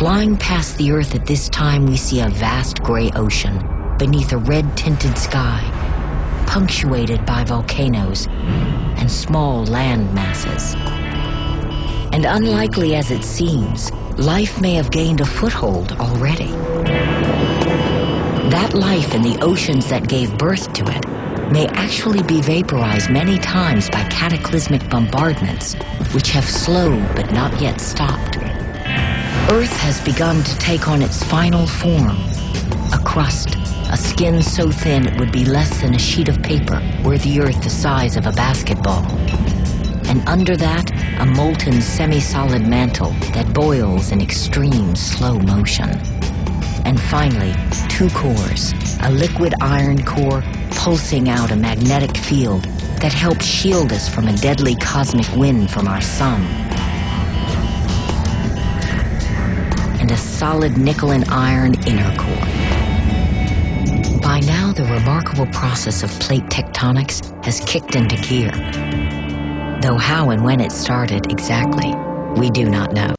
Flying past the Earth at this time, we see a vast gray ocean beneath a red-tinted sky, punctuated by volcanoes and small land masses. And unlikely as it seems, life may have gained a foothold already. That life in the oceans that gave birth to it may actually be vaporized many times by cataclysmic bombardments, which have slowed but not yet stopped. Earth has begun to take on its final form, a crust, a skin so thin it would be less than a sheet of paper were the Earth the size of a basketball. And under that, a molten semi-solid mantle that boils in extreme slow motion. And finally, two cores, a liquid iron core pulsing out a magnetic field that helps shield us from a deadly cosmic wind from our sun. And a solid nickel and iron inner core. By now, the remarkable process of plate tectonics has kicked into gear. Though how and when it started exactly, we do not know.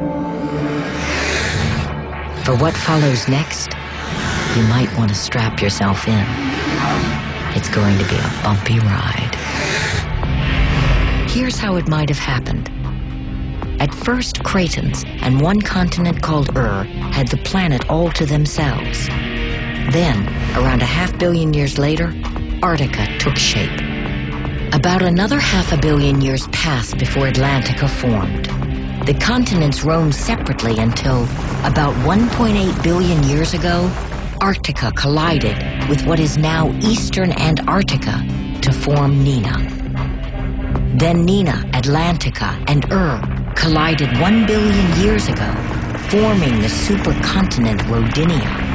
For what follows next, you might want to strap yourself in. It's going to be a bumpy ride. Here's how it might have happened. At first, Cretans and one continent called Ur had the planet all to themselves. Then, around 500 million years later, Antarctica took shape. About another 500 million years passed before Atlantica formed. The continents roamed separately until, about 1.8 billion years ago, Arctica collided with what is now Eastern Antarctica to form Nina. Then Nina, Atlantica, and Ur collided 1 billion years ago, forming the supercontinent Rodinia.